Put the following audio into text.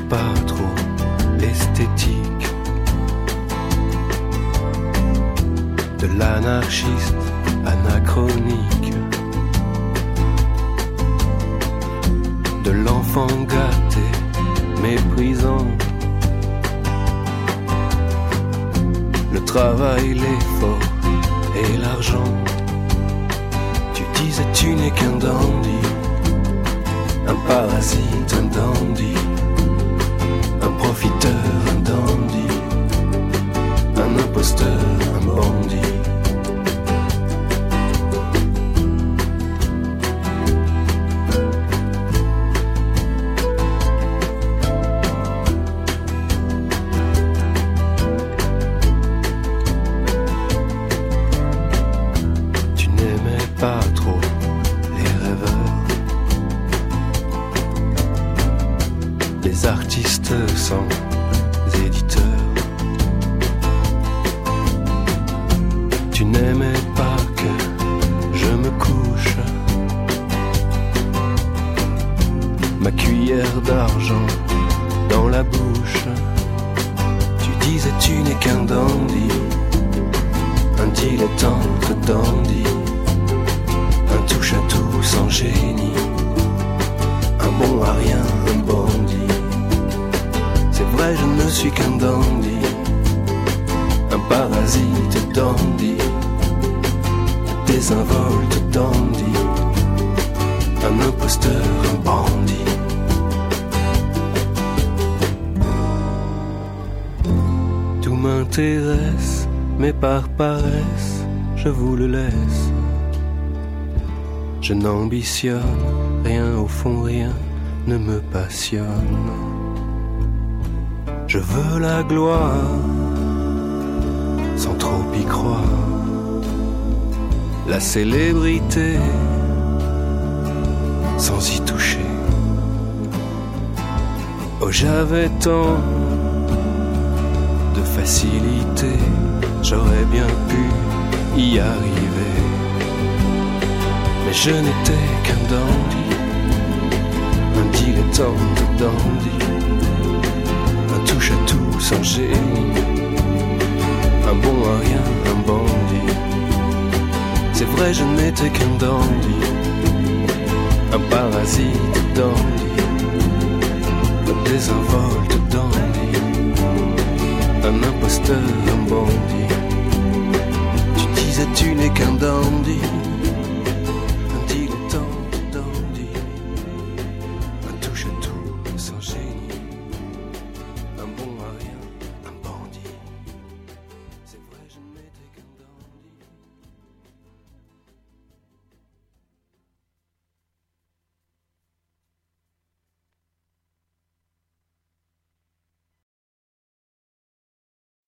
pas trop l'esthétique de l'anarchiste anachronique, de l'enfant gâté méprisant le travail, l'effort et l'argent. Tu disais tu n'es qu'un dandy, un parasite, un dandy, un profiteur, un dandy, un imposteur, un bandit. Pas trop les rêveurs, les artistes sans éditeurs. Tu n'aimais pas que je me couche, ma cuillère d'argent dans la bouche. Tu disais tu n'es qu'un dandy, un dilettante dandy, un touche-à-tout sans génie, un bon à rien, un bandit. C'est vrai, je ne suis qu'un dandy, un parasite dandy, désinvolte dandy, un imposteur, un bandit. Tout m'intéresse, mais par paresse, je vous le laisse. Je n'ambitionne rien, au fond rien ne me passionne. Je veux la gloire, sans trop y croire, la célébrité, sans y toucher. Oh, j'avais tant de facilité, j'aurais bien pu y arriver. Mais je n'étais qu'un dandy, un dilettante dandy, un touche-à-tout sans génie, un bon à rien, un bandit. C'est vrai, je n'étais qu'un dandy, un parasite dandy, un désinvolte dandy, un imposteur, un bandit. Tu disais tu n'es qu'un dandy,